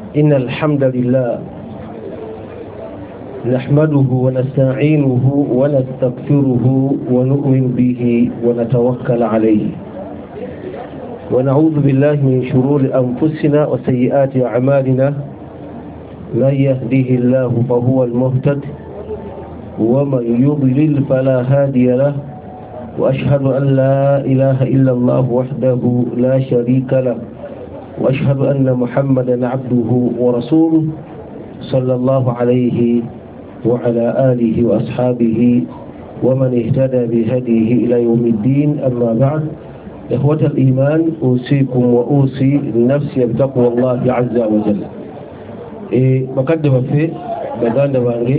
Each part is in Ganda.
إن الحمد لله نحمده ونستعينه ونستغفره ونؤمن به ونتوكل عليه ونعوذ بالله من شرور أنفسنا وسيئات أعمالنا من يهده الله فهو المهتد ومن يضلل فلا هادي له وأشهد أن لا إله إلا الله وحده لا شريك له وأشهد أن محمدا عبده ورسوله صلى الله عليه وعلى آله وأصحابه ومن اهتدى بهديه إلى يوم الدين. أما بعد، إخوة الإيمان، أوصيكم وأوصي نفسي بتقوى الله عز وجل. مقدمة في بدان دبانجي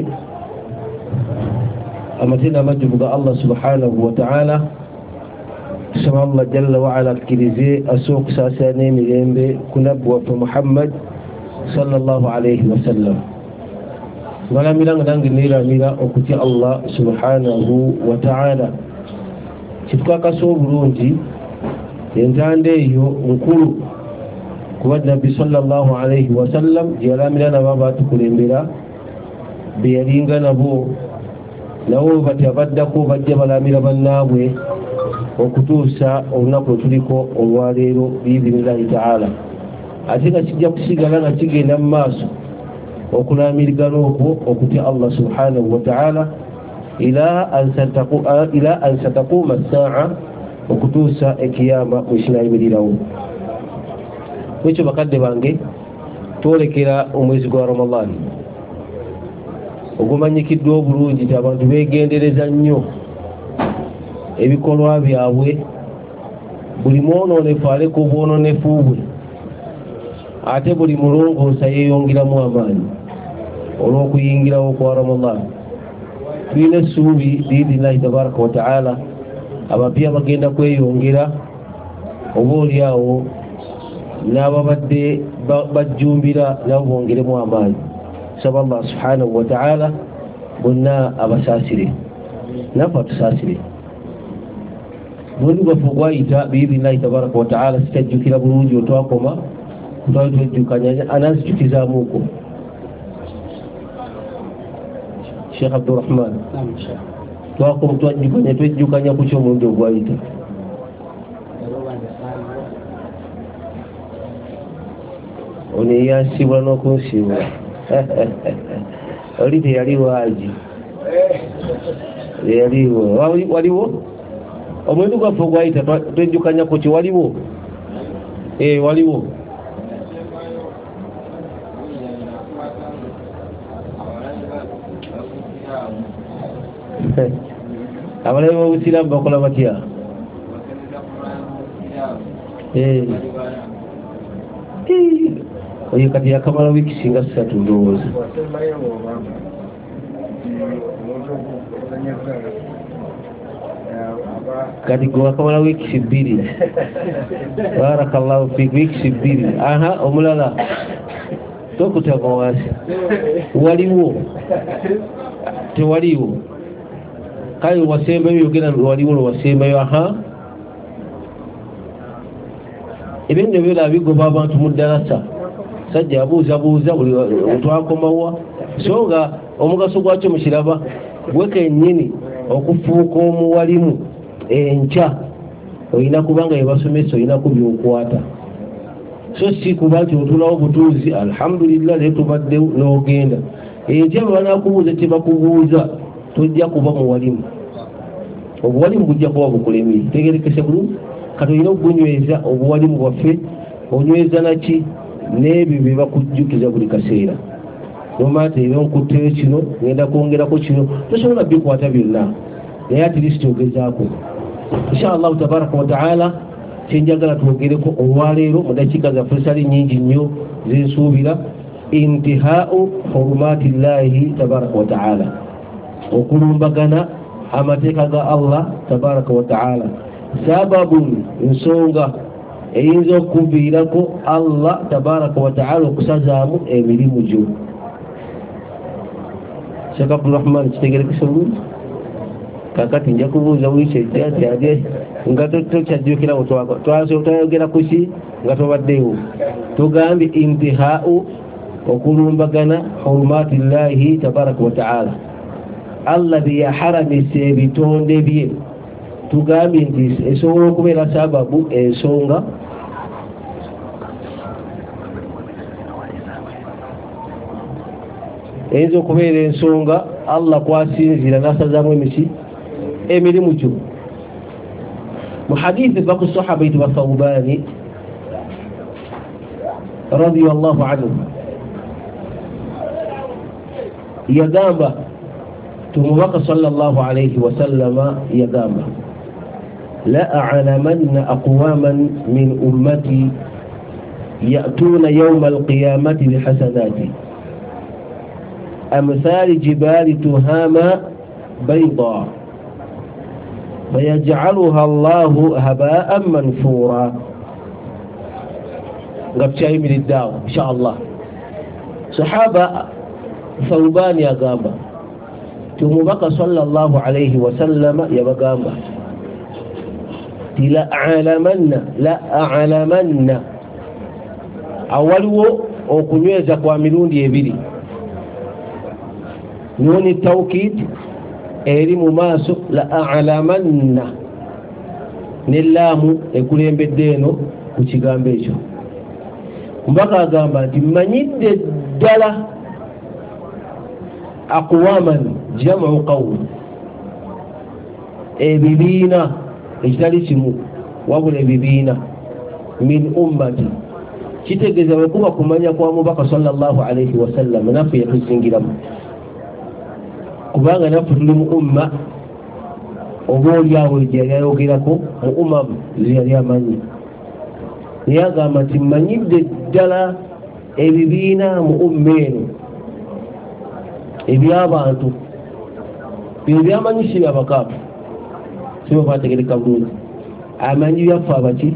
أمتنا مجب الله سبحانه وتعالى سمع الله جل وعلا كريزي أسوق ساساني ميليمبي كنبوة محمد صلى الله عليه وسلم ولا ميلان دانغ نيرا ميرا أكتي الله سبحانه وتعالى شفكا كسو برونجي ينتاندي يو نكولو كواد نبي صلى الله عليه وسلم جلا ميلان بابا تكوليمبيرا بيرينغا نبو لو بتبدكو بجبلا ميرا بنابوي okutuusa olunaku tuliko olwaleero biidhinillahi taala. Ate nga kijja kusigala nga kigenda mu maaso okulaamirigana okwo okutya Allah subhanahu wa taala ila an sataquuma as-saa'a, okutuusa ekiyama wekinayimirirawo. Ekyo bakadde bange, twolekera omwezi gwa Ramadani ogumanyikiddwa obulungi nti abantu beegendereza nnyo ebikolwa byabwe, buli mwononefu aleka obwononefu bwe, ate buli mulongoosa yeeyongeramu amaanyi olw'okuyingirawo kwa Ramadan. Tulina essuubi biidhinillahi tabaraka wa taala abapya bagenda kweyongera, oba oliawo n'ababadde bajjumbira nabo bongeremu amaanyi. Saba Allah subhanahu wa taala bonna abasaasire, naffe atusaasire. Mundu gwafu gwayita biidhinillahi tabaraka wa taala sitajjukira bulungi otwakoma twali twejjukanya anazijukizaamuuko. Sheikh Abdurrahman, twakoma twejjukanya ku ky'omundi ogwayita. Ono eyansibula n'okunsibula oli teyaliwo haji, teyaliwo waliwo omuntu gwaffe ogwayita twejjukanya ku kiwaliwo. Waliwo abalabe b'obusiraamu bakola batya? Oyo kati yakamala wiiki singa 3 ndowooza. Kati gwe wakamala wiiki 2. Barakallahu fiik, wiiki 2. Aha, omulala tokutama wansi. Waliwo tewaliwo? Kale wasembayo yogera waliwo lwewasembayo. Aha, ebyo nno byolaba bigoba abantu mu ddarasa. Sajja abuuzabuuza buli otwakomawa, so nga omugaso gwakyo mukiraba gwe kennyini okufuuka omuwalimu enkya olina kubanga yebasomesa olinaku byokwata, so si kuba nti otulawo butuuzi alhamdulillah naye tubaddewo n'ogenda enkya bwe banakubuuza tebakubuuza tojja kuba muwalimu. Obuwalimu bujja kuba bukulemye, tegerekese bulungi. Kati olina okunyweza obuwalimu bwaffe, onyweza naki n'ebyo bye bakujjukiza buli kaseera. Nomaate era nkutteyo kino ngenda kwongerako kino, tosobola bikwata byonna, naye at least ogezaako. Inshallah tabaraka wa taala kyenjagala twogereko olwaleero mu dakiika zaffe sali nnyingi nnyo zensuubira, intihaau hurumatillahi tabaraka wa taala, okulumbagana amateeka ga Allah tabaraka wa taala. Sababun, ensonga eyinza okuviirako Allah tabaraka wa taala okusazaamu emirimu gyo. Sheikh Abdurrahman, kitegerekese bulungi? Kakati nja kubuuza wiiki ejja ate nga tokyajjukirawo twayogera ku ki nga tobaddewo. Tugambye intihaau okulumbagana hurumati llahi tabaraka wa ta'ala Allah biyaharamise ebitonde bye tugambye nti esobola okubeera sababu ensonga eyinza okubeera ensonga Allah kwasinzira n'asazaamu emirimu gyo mu hadithi va ku sahaba yitibwa Thawbani radiyallahu anhu yagamba tumubaka sallallahu alayhi wa sallama yagamba la a'lamanna aqwaman min ummati ya'tuna yawma al-qiyamati bihasanati amthali jibali tuhama bayda فيجعلها الله هباء منثورا ngabchayi milidao inshallah sahaba Thawban yagamba tumubaka sallallahu alayhi wa sallam yabagamba la a'lamanna awaliwo okunyweza kwa mirundi ebiri nuni tawkid eri mu maaso la a'lamanna nellaamu ekulembedde eno ku kigambo ekyo mbaka agamba nti mmanyidde ddala aqwaman jam'u qawm ebibiina ekitali kimu wabula ebibiina min ummati kitegeeza bwekuba kumanya kwa mubaka sallallahu alayhi wa sallam naffe yatusingiramu kubanga naffe tuli mu umma oba oliawo yayogerako mu umam zeyali amanyi naye agamba nti mmanyidde ddala ebibiina mu umma eno ebyabantu bino byamanyi si byabakaafu siba kwategereka bulungi amanyi byaffe abaki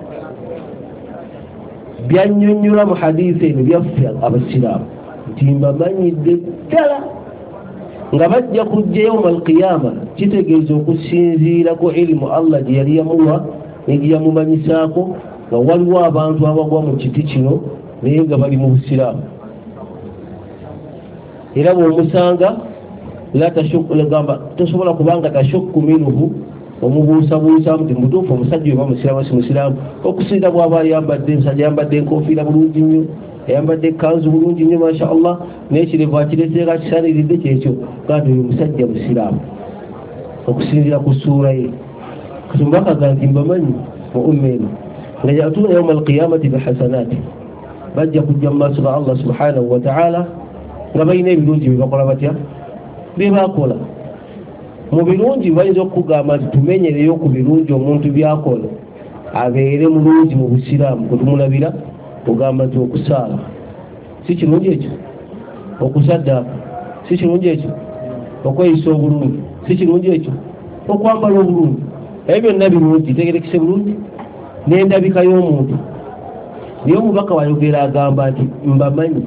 byannyonnyola mu hadiisi eno byaffe abasiraamu nti mbamanyidde ddala nga bajja kujja yawma alqiyama kitegeeza okusinziira ku ilimu Allah gye yali yamuwa ne gye yamumanyisaako nga waliwo abantu abagwa mu kiti kino naye nga bali mu busiraamu era bw'omusanga la tashukku legamba tosobola kubanga tashukku minhu omubuusabuusamu ti mutuufu omusajja oba musiraamu si musiraamu okusinza bw'aba ayambadde musajja ayambadde enkofiira bulungi nnyo ayambadde ekkanzu bulungi nnyo masha Allah n'ekirevu akireseera kisaaniridde kyekyo kandi oyo musajja musiraamu okusinzira ku ssuura ye katumbakaga nti mbamanyi mu umma eno nga yatuuna yawma alqiyamati bihasanaati bajja kujja mu maaso ga Allah subhanahu wa ta'ala nga balina ebirungi bye bakola batya bye bakola mu birungi bayinza okugamba nti tumenyereyo ku birungi omuntu byakola abeere mulungi mu busiraamu kutumulabira ogamba nti okusaala si kirungi ekyo okusaddaaka si kirungi ekyo okweyisa obulungi si kirungi ekyo okwambala obulungi ebyo byonna birungi tegerekese bulungi n'endabika y'omuntu naye omubaka wayogera agamba nti mbamanyi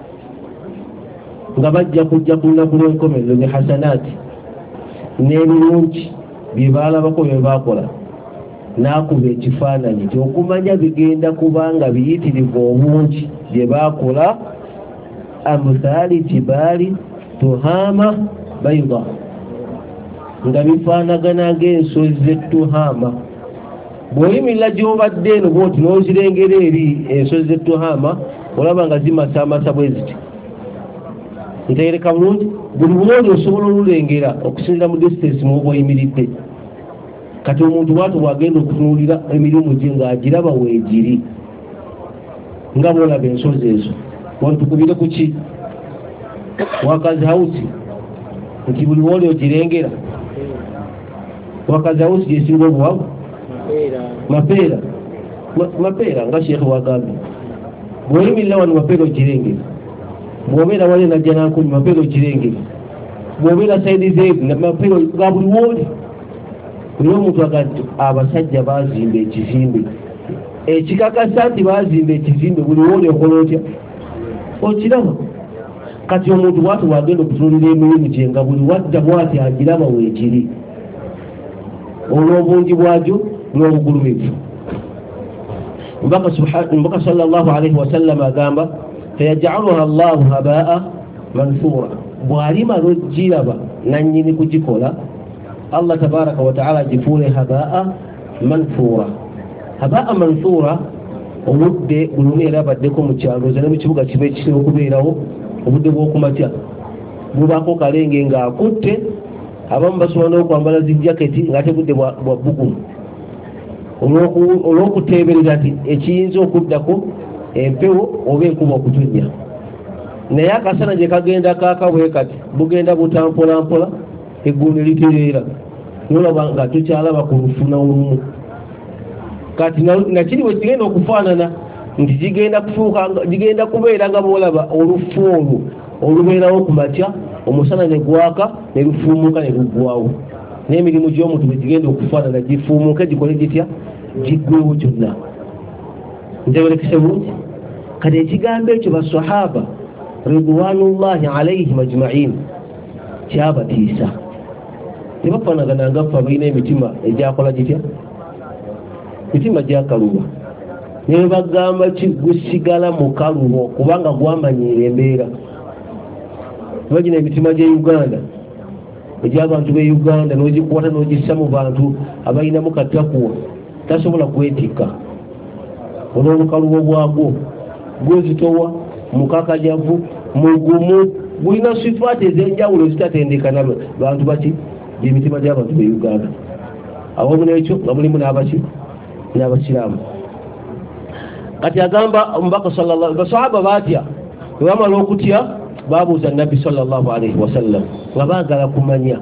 nga bajja kujja ku lunaku lw'enkomerero ne hasanaati n'ebirungi bye baalabako bye baakola n'akuba ekifaananyi nti okumanya bigenda kubanga biyitirivu obungi bye baakola amthali jibaali tuhama bayda nga bifaanagana ng'ensozi z'ettuhaama bw'oyimirira gy'obadde eno bw'oti n'ozirengera eri ensozi z'ettuhaama olaba nga zimasaamasa bwe ziti ntegereka bulungi buli bulungi osobola olulengera okusinzira mu distance muoba oyimiridde kati omuntu bwatu bwagenda okutunuulira emirimu gye ng'agiraba weegiri nga bwolaba ensozi ezo wantukubire ku ki wakazi hawusi nti buli woli ogirengera wakazi hawusi gyesinga obuwavu mapeera nga sheekhe wagambye bw'oyimirira wano mapeera ogirengera bw'obeera wali najja nankumi mapeera ogirengera bw'obeera saidi zeevu mapeera ga buli woli buli omuntu agati abasajja baazimba ekizimbe ekikakasa nti baazimba ekizimbe buli woli okola otya okiraba kati omuntu bwati bwagenda okutunulira emirimu gye nga buli wadda bwati agiraba weegiri olw'obungi bwagyo n'obugulumivu mbaka sallallahu alaihi wasallam agamba fayaj'aluha Allahu habaa manthura bwalima lojiraba nanyini kugikola Allah tabaraka wa ta'ala jifule habaa manthura obudde bulumira baddeko mu kyalo zane mu kibuga kibe kisira okubeerawo obudde bw'okumatya bubako kalenge ng'akutte abamu basobola n'okwambala zijaketi ng'ate budde bwa bbugumu olw'okuteebereza nti ekiyinza okuddako empewo oba enkuba okutonnya naye akasana gye kagenda kaakabwe kati bugenda butampolampola eggundo litereera nolaba nga tukyalaba ku lufuna olumu kati nakiri bwe kigenda okufaanana nti gigenda kubeera nga boolaba olufu olwo olubeerawo ku makya omusana ne gwaka ne lufuumuka ne luggwawo n'emirimu gy'omuntu bwe gigenda okufaanana gifuumuke gikole gitya giggwewo kyonna nteberekese bulungi kati ekigambo ekyo basahaba ridwanullahi alaihim ajmain kyabatiisa tebafaanagana nga ffe abalina emitima egyakola gitya mitima gyakaluba ne bagamba gusigala mu kalubo kubanga gwamanyiira embeera bagina emitima gya Uganda egy'abantu be Uganda n'ogikwata n'ogissa mu bantu abalinamu katakuwa tasobola kwetikka olw'obukalubo bwagwo gwezitowa mukakajavu mugumu gulina sifaati ez'enjawulo zitatendekana bantu baki gy'emitima gy'abantu be Uganda awamu n'ekyo nga mulimu n'abasiraamu kati agamba omubaka basahaba batya webamala okutya babuuza nabbi sallallahu alaihi wasallam nga baagala kumanya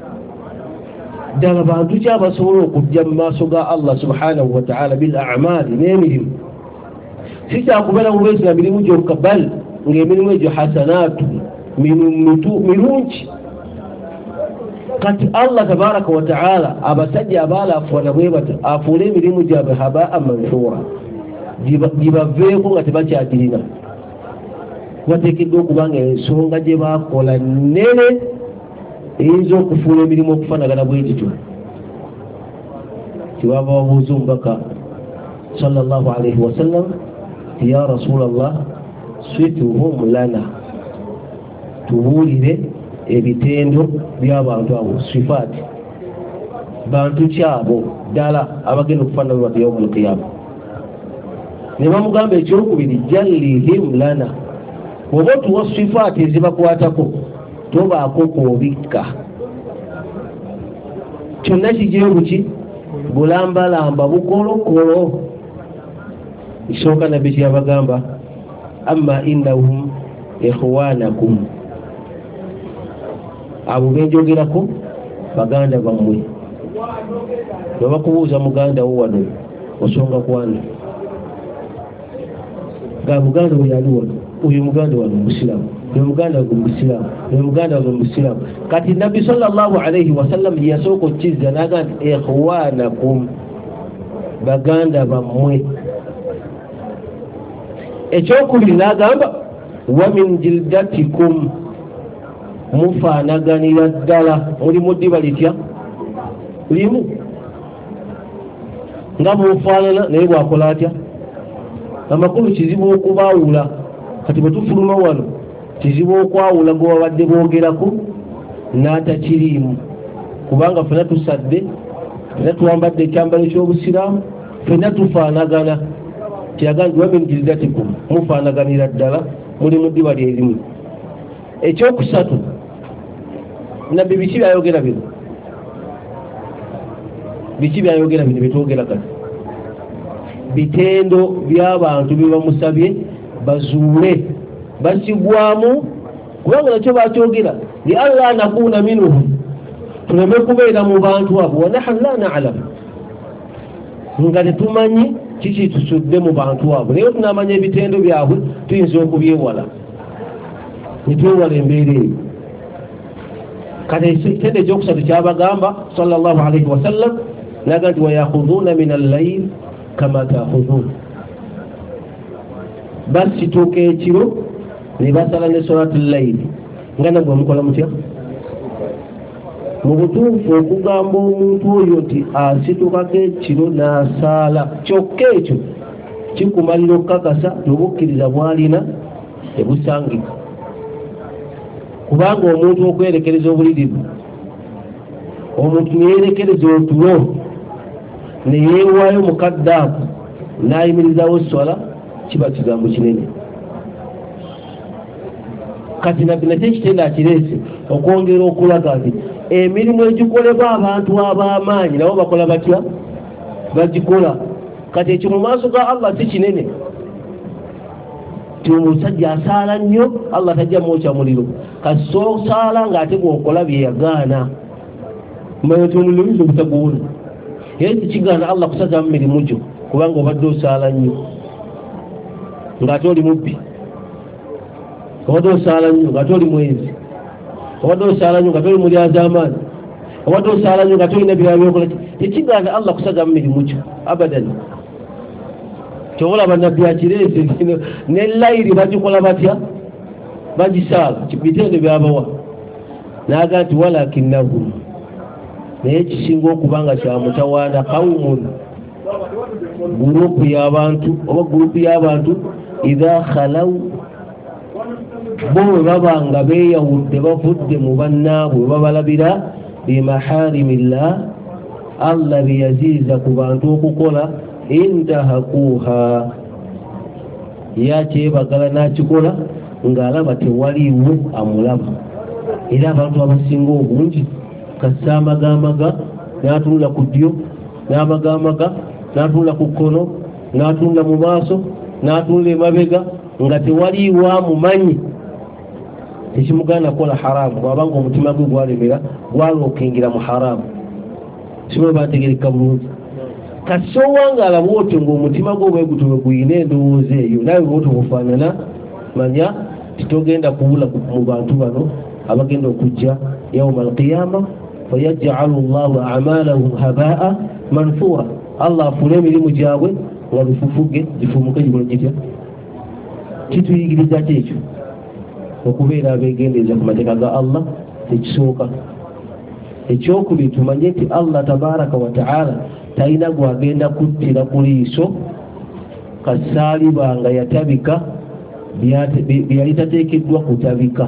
ddala bantu ki abasobola okujja mu maaso ga Allah subhanahu wa ta'ala bil a'maali n'emirimu si kyakubeera bubeezi na mirimu gyokka bal ng'emirimu egyo hasanaatu mirungi kati Allah tabaraka wa ta'ala abasajja abaalafuwana bwe bata afuula emirimu gyabwe habaa manthura gibaveeko nga tebakyagirina bateekeddwa okubanga ensonga gye baakola nnene eyinza okufuula emirimu okufaanagana bwe gityo kibava babuuza omubaka sallallahu alaihi wasallam ya rasulallah situhum lana tubuulire ebitendo by'abantu abo sifaati bantu kyabo ddala abagenda okufaanana bwe batyo yawmul qiyama ne bamugamba ekyokubiri jallihim lana oba tuwa sifaati ezibakwatako tobaako koobikka kyonna kigiyo buki bulambalamba bukolokolo isooka nabbi kyabagamba amma innahum ikhwanakum abo benjogerako baganda bammwe babakubuuza muganda wo wano osonga kwana ga muganda we yali wano uyu muganda wano musiramu uyu muganda wange musiramu uyu muganda wange musiramu kati nabbi sallallahu alaihi wasallam yasooka okukizza naga nti ikhwanakum baganda bammwe ekyokubiri n'agamba wa min jildatikum mufaanaganira ddala mulimu ddiba litya limu nga mufaanana naye bwakola atya amakulu kizibu okubaawula kati bwe tufuluma wano kizibu okwawula gwe babadde boogerako n'atakiriimu kubanga ffenna tusadde ffenna tuwambadde ekyambalo ky'obusiraamu ffenna tufaanagana kiraga wa min jildatikum mufaanaganira ddala mulimu ddiba lyerimu ekyokusatu nabbi biki byayogera bino byetwogera kati bitendo by'abantu bye bamusabye bazuule basigwamu kubanga nakyo bakyogera li alla nakuna minhum tuleme kubeera mu bantu abo wa nahnu la na'lam nga tetumanyi kiki tusudde mu bantu abo naye tunamanya ebitendo byabwe tuyinza okubyewala nitwewala embeera eyo kati ekitendo ekyokusatu kyabagamba sallallahu alaihi wasallam naga nti wayakhudhuuna min allayl kama taakhudhuun basituuka ekiro ne basala ne solatu llayli nga nabwe mukola mutya mu butuufu okugamba omuntu oyo nti asitukako ekiro n'asaala kyokka ekyo kikumalira okukakasa n'obukkiriza bwalina tebusangika kubanga omuntu okwerekereza obuliri omuntu neyerekereza otulo neyeewaayo mukadde ako n'ayimirizawo swala kiba kigambo kinene. Kati nabbi nakyo ekitenda akireese okwongera okulaga nti emirimu egikolebwa abantu ab'amaanyi nabo bakola batya bagikola. Kati ekyo mu maaso ga Allah si kinene. Ti omusajja asaala nnyo Allah tajja mwokya muliro. Kati sosaala ng'ate bw'okola bye yagaana manya ti omuliro oyinza obutaguwona era tekigaana Allah kusaza mu mirimu gyo kubanga obadde osaala nnyo ng'ate oli mubbi, obadde osaala nnyo ng'ate oli mwenzi, obadde osaala nnyo ng'ate oli mulyazaamaani, obadde osaala nnyo ng'ate olina birala byokola. Tekigaana Allah kusaza mu mirimu gyo abadan. Kyobola bannabbi akireese ne layiri bagikola batya bagisaala bitende byabawa naga nti walakinnahum naye ekisinga okubanga kyamutawaana qawmun gurupu y'abantu idha khalaw bo bwe babanga beeyawudde bavudde mu bannaabwe babalabira bimaharimillah Allah beyaziiza ku bantu okukola intahakuha yakyebagala n'akikola ng'alaba tewaliiwo amulaba. Era abantu abasinga obungi kassa amagamaga n'atunula ku ddyo n'amagamaga n'atunula ku kkono n'atunula mu maaso n'atunula emabega nga tewaliiwo amumanyi. Tekimugaana kola haramu bw'abanga omutima gwe gwalemera gwalookingira mu haramu. Sibo bategereka bulungi. Kati sowangaala bwotyo ng'omutima gwe bweguti bwe guyina endowooza eyo nawe bwotyo bufaanana manya titogenda kuwula mu bantu bano abagenda okujja yawma alqiyama fayaj'alu Allahu a'malahum habaa manthura. Allah afule emirimu gyabwe nga lufufuge gifumuke gikola gitya. Kituyigiriza kyekyo okubeera abeegendereza ku mateeka ga Allah tekisooka. Ekyokubiri tumanye nti Allah tabaraka wa ta'ala talina gwagenda kuttira ku liiso kasaalibanga yatabika byali tateekeddwa kutabika.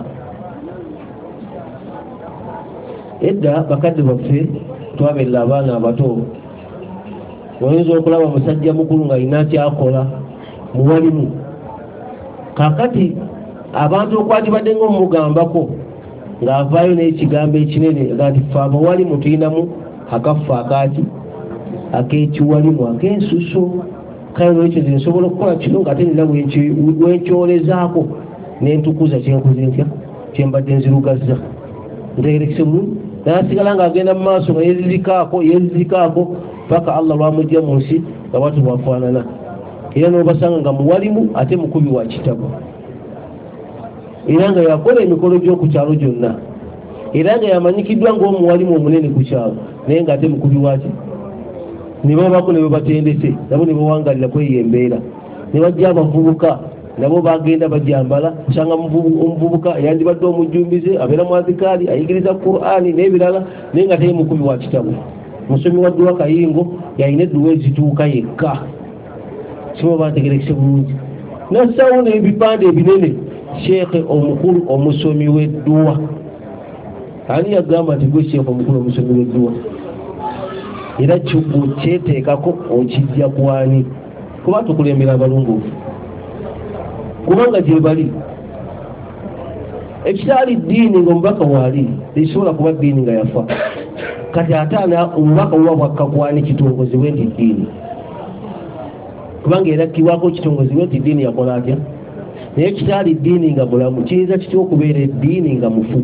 Edda bakadde baffe twabeerera abaana abato oyinza okulaba musajja mukulu ng'alina kyakola muwalimu. Kaakati abantu okwatibadde ng'omugambako ng'avaayo n'ekigambo ekinene nga nti ffe abawalimu tulinamu akaffe akaaki ak'ekiwalimu ak'ensuso. Kale lwekyo nze nsobola okukola kino ng'ate nina wenkyolezaako n'entukuza kyenkoze ntya kyembadde nzirugazza ntegerekese bulungi. N'asigala ng'agenda mu maaso nga yezizikaako paka Allah lwamujja mu nsi nga bwatu bwafaanana. Era n'obasanga nga muwalimu ate mukubi wa kitabo. Era nga yakola emikolo gy'oku kyalo gyonna. Era nga yamanyikiddwa ng'omuwalimu omunene ku kyalo naye ng'ate mukubi waki. Ne babako ne babatendese nabo ne bawangalira kweyo embeera. Ne bajja abavubuka nabo bagenda bajambala kusanga omuvubuka yandibadde omujjumbize abeera mu azikaali ayigiriza Qur'ani n'ebirala naye nga teye mukubi wa kitabo. Musomi wa dduwa kayingo yalina edduwa ezituuka yekka. Sibo bategerekese bulungi. Nassawo n'ebipande ebinene sheekhe omukulu omusomi w'edduwa. Ani yagamba nti gwe sheekhe omukulu omusomi w'edduwa? Era kyeteekako okijja kwani kuba tukulembera abalongoofu kubanga gye bali ekitali ddiini ng'omubaka waali tekisobola kuba ddiini nga yafa. Kati ataana omubaka buba bwakkakwani kitongozebwe nti ddiini kubanga erakkibwako kitongozebwe nti ddiini yakola atya. Naye kitali ddiini nga mulamu kiyinza kitya okubeera eddiini nga mufu.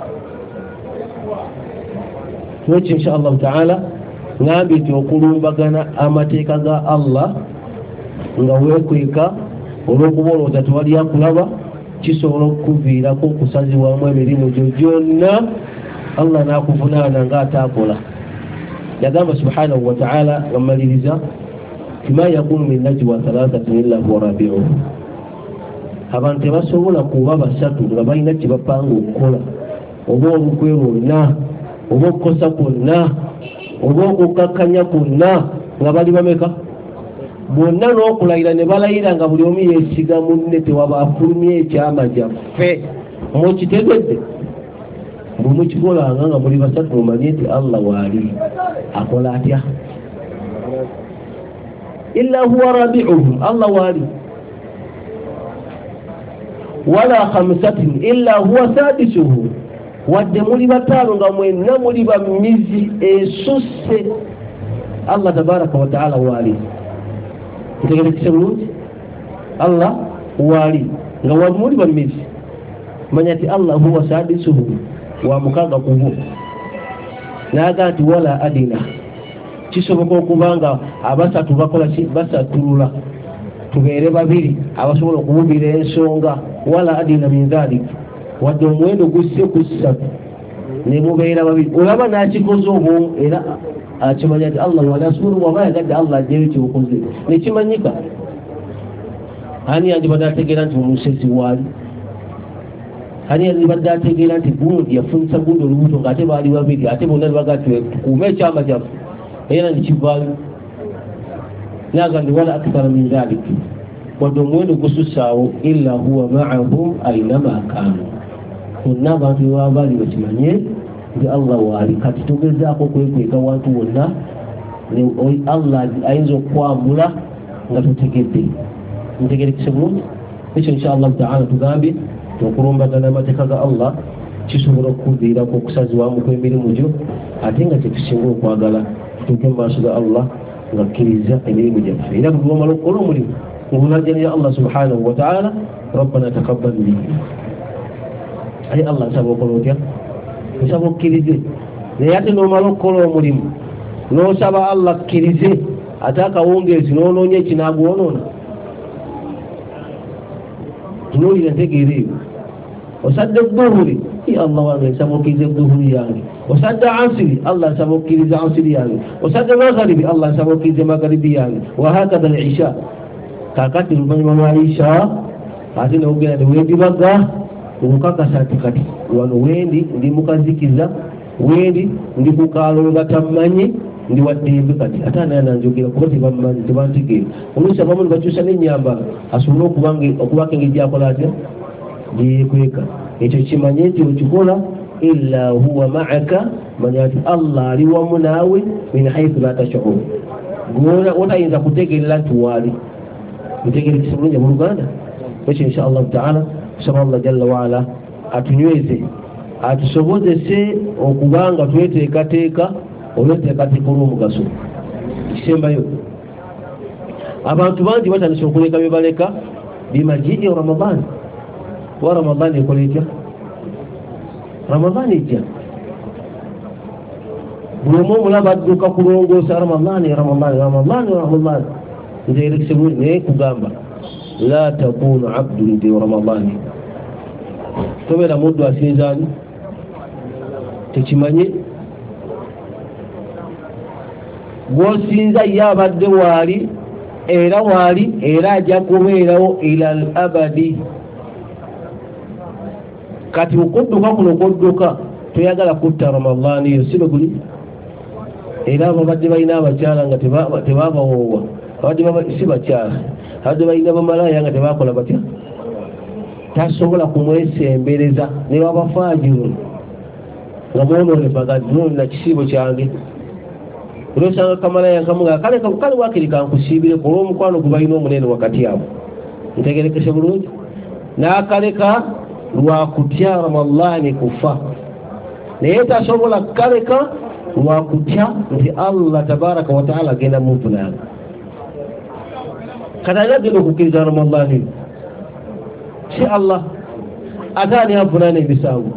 Lwekyo insha Allahu ta'ala ngambye nti okulumbagana amateeka ga Allah nga weekweka olw'okuba olowooza tewali akulaba kisobola okukuviirako okusazibwamu emirimu gyo gyonna Allah n'akuvunaana ng'ataakola. Yagamba subhanahu wa ta'ala nga mmaliriza ma yakunu min najwa thalathatin illa huwa rabi'uhum. Abantu tebasobola kuba basatu nga balina kye bapanga okukola oba olukwe lwonna oba okukosa kwonna oba okukkakkanya kwonna nga bali bameka bonna n'okulayira ne balayira nga buli omu yeesiga munne tewaba afulumye ekyama gyaffe mukitegedde bwe mukikolanga nga muli basatu mumanye nti Allah waali akola atya illa huwa rabi'uhum Allah waali wala khamsatin illa huwa sadisuhum wadde muli bataano nga mwenna muli bamizi esusse Allah tabaraka wa taala waali ntegerekise bulungi Allah waali nga wamuli bamizi manya nti Allah huwa sadisuhum wa mukaga kubo naga nti wala adina kisoboka okubanga abasatu bakola basatulula tubeere babiri abasobola okububira ensonga wala adina min dhalik wadde omuwendo gusse ku ssatu ne mubeera babiri olaba n'akikoze obwo era akimanya nti Allah wali asubulu waba yagadde Allah ajjeyo kyokoze nekimanyika ani yandibadde ategeera nti omusezi waali ani yandibadde ategeera nti gundi yafunisa gundi olubuto ng'ate baali babiri ate bonna nebagati tukuume ekyama kyaffe era nekivaayo naga ndi wala akthara min dhalik wadde omuwendo gusussaawo illa huwa ma'ahum ainama kaanu bonna abantu bebaba bali bakimanye nti Allah waali kati togezaako okwekweka wantu wonna Allah ayinza okukwambula nga totegedde ntegerekise bulungi ekyo inshallah taala tugambye okulumbagana amateeka ga Allah kisobola okuviirako okusazibwamu kw'emirimu gyo ate nga kyetusinga okwagala tutuuke mu maaso ga Allah nga kkiriza emirimu gyaffe era bwe wamala okukola omulimu ng'onajjana ya Allah subhanahu wa ta'ala rabbana taqabbal minna aye Allah nsaba okola otya nsaba okkirize naye ate n'omala okukola omulimu n'osaba Allah kkirize ate akawungeezi n'onoonya ekinagwonoona tunuulira ntegeera eyo osadde dhuhuri Allah wange nsaba okkiriza dhuhuri yange osadde asiri Allah nsaba okkiriza asiri yange osadde magharibi Allah nsaba okkiriza magharibi yange wahakadha al-isha kakati luvannyuma lwa isha ate newogenda neweedibaga okukakasa nti kati wano wendi ndi mukazikiza wendi ndi kukaalo batammanyi ndi waddembe kati ate anananjogera kuba tebammanyi tebantegeera oluusi abamu ne bakyusa n'ennyambala asobole okubaka engeri gyakola atya gyeyekweka ekyo kimanye nti okikola illa huwa ma'aka manya nti Allah ali wamu naawe min haithu la tash'ur gona otayinza kutegeerera nti waali ntegerekise bulungi mu Luganda ekyo insha Allah taala tusaba Allah jalla waala atunyweze atusobozese okubanga tweteekateeka olweteekateeka olw'omugaso kisembayo abantu bangi batandise okuleka bye baleka bimajii Ramadhan wa Ramadhan ekola etya Ramadhan ejja buli omu omulaba adduka kulongoosa Ramadhan ntegerekise bulungi naye kugamba la takunu abdun bi Ramadhan tobeera muddu asinzaani tekimanye gwosinza ye abadde waali era ajja kubeerawo ila al abadi kati okudduka kuno kodduka toyagala kutta Ramadhan eyo sibe guli era ababadde balina abakyala nga tebabawoowa abadde si bakyala abadde balina bamalaya nga tebakola batya tasobola kumwesembereza ne babafaajiru nga mwonoone bagadi nonna kisiibo kyange olwosanga kamalaya nkamuga kale wakiri kankusiibireko olw'omukwano gwe balina omunene wakati abo ntegerekese bulungi n'akaleka lwakutya Ramadhan kufa naye tasobola kaleka lwakutya nti Allah tabaraka wa taala agenda muvunaana kati agenda okukkiriza Ramadhan si Allah ataani avunaana emisango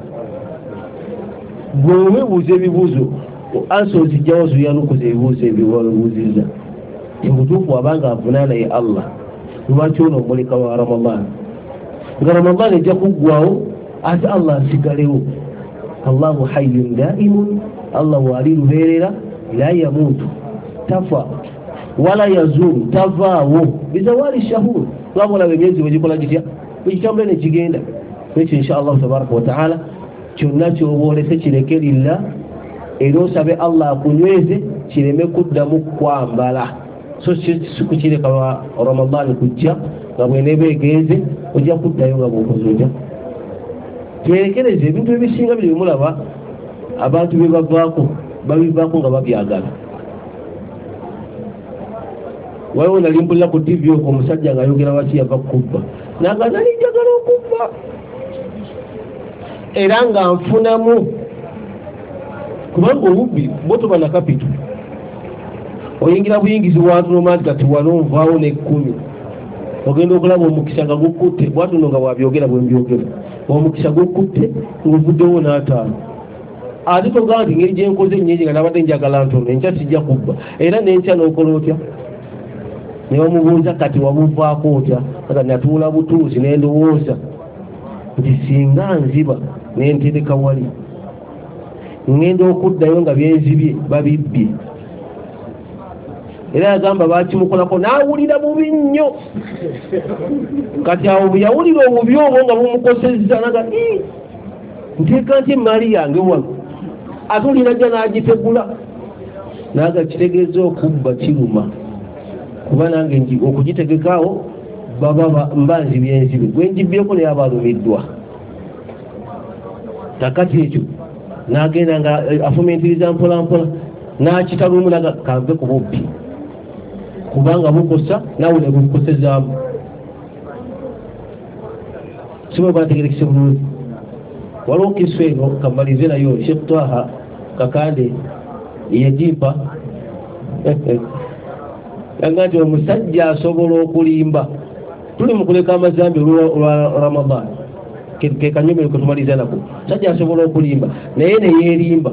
gwe weebuuza ebibuuzo ansi ozijjawo zuyanukuza ebibuuzo ebibuuzizza mutuufu wabanga avunaana ye Allah lwaki ono omuleka wa Ramadhan nga Ramadhan ejja kuggwawo ate Allah asigalewo Allahu hayyun daimun Allah waali lubeerera la yamuutu tafa wala yazulu tavaawo bizawali shahur twabulaba emyezi bwegikola gitya bwegitambula nekigenda ekyo insha Allah tabaraka wa taala kyonna kyoboolese kireke lillah era osabe Allah akunyweze kireme kuddamu kwambala so sikukireka wa Ramadan kujja nga bweneba egenze ojja kuddayo nga bwokozoja twerekereze ebintu ebisinga biri bimulaba abantu babivaako nga babyagala. Waliwo nali mpulira ku TV okwo omusajja nga ayogera waki yava kubba naga nali njagala okubba era nga nfunamu kubanga obubbi botoba na kapito oyingira buyingizi wantu nomazi kati wano nvaawo n'ekkumi ogenda okulaba omukisa nga gukutte bwatuno nga bwabyogera bwembyogera omukisa gukutte nguvuddewo n'ataano ate togamba nti ngeri gyenkoze ennyingi nga nabadde njagala ntono enkya sijja kubba era n'enkya n'okola otya ne bamubuuza kati wamuvaako otya aga natuula butuuzi n'endowooza nti singa nziba n'entereka wali ngenda okuddayo nga byenzibye babibbye era yagamba bakimukolako n'awulira bubi nnyo kati awo bwe yawulira obubi obwo nga bumukosezza naga nteeka nti emaali yange wano atulira jja n'agitegula naga kitegeeza okubba kiruma kuba nange okugitegekaawo baba mbanzi byenzibe gwenjibbyeko naye abalumiddwa kakati ekyo n'agenda nga afumentiriza mpolampola n'akitalumu naga kanve ku bubbi kubanga bukosa nawe ne bukosezaamu siwe bategerekise bulungi. Waliwo kisu eno kamalize nayo Sheikh Twaha Kakande yejimpa yanga nti omusajja asobola okulimba tuli mu kuleka amazambi olwa Ramadan ke kanyomero kutumaliza nako musajja asobola okulimba naye ne yeerimba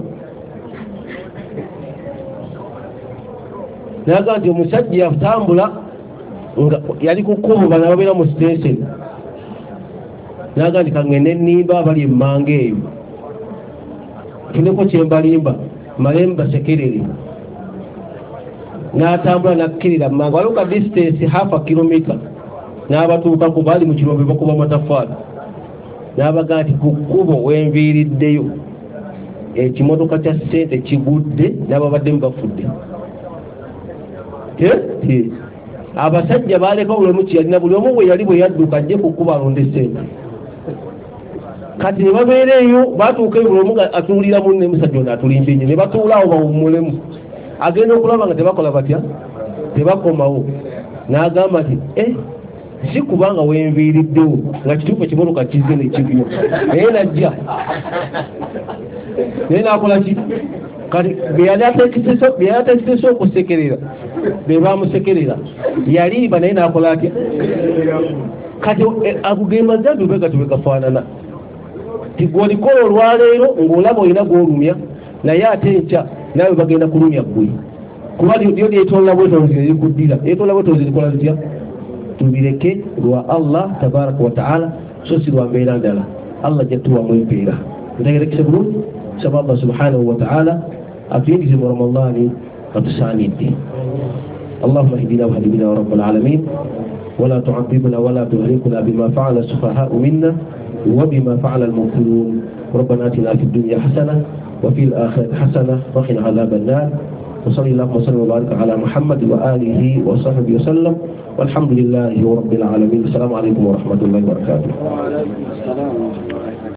naga nti omusajja yatambula nga yali kukumu bana babeera mu station naga nti kangende nnimba abali emmanga eyo tuneko kyembalimba malemba sekerere n'atambula nakkirira mmanga waliwo ka distance half a kilometer n'abatuukako baali mu kirombe bakuba amatafaali n'abagaa nti ku kkubo wenviiriddeyo ekimotoka kya ssente kigudde n'ababaddemu bafudde. Abasajja baleka bulemu kiyalina buli omu bwe yali bwe yadduka ajje ku kkubo alonde ssente kati ne babeera eyo batuuka eyo buli omu atuulira munne musajja ono atulimba ennyo ne batuulaawo bawummulemu agenda okulaba nga tebakola batya tebakomawo n'agamba nti si kubanga wenviiriddewo nga kituufu ekimotoka kizze nekibyo naye najja naye nakola ki kati beyali ateekesesa okusekerera be bamusekerera yalimba naye nakola atya kati akugenda zambi obwegati bwegafaanana tigolikola olwaleero ng'olaba olina gwolumya naye ate enkya nawe bagenda kulumya ggwe kuba lyo lyetolola bwetozi nerikuddira etolola bwetozi likola litya tubireke lwa Allah tabaraka wa taala so si lwa mbeera ndala Allah jatuwamu empeera ntegerekese bulungi saba Allah subhanahu wa taala atuyingize mu Ramadani atusaanidde اللهم اهدنا واهد بنا يا رب العالمين ولا تعذبنا ولا تهلكنا بما فعل السفهاء منا وبما فعل المبطلون ربنا اتنا في الدنيا حسنه وفي الآخرة حسنة وقنا عذاب النار وصلى الله وسلم وبارك على محمد وآله وصحبه وسلم والحمد لله رب العالمين. السلام عليكم ورحمة الله وبركاته.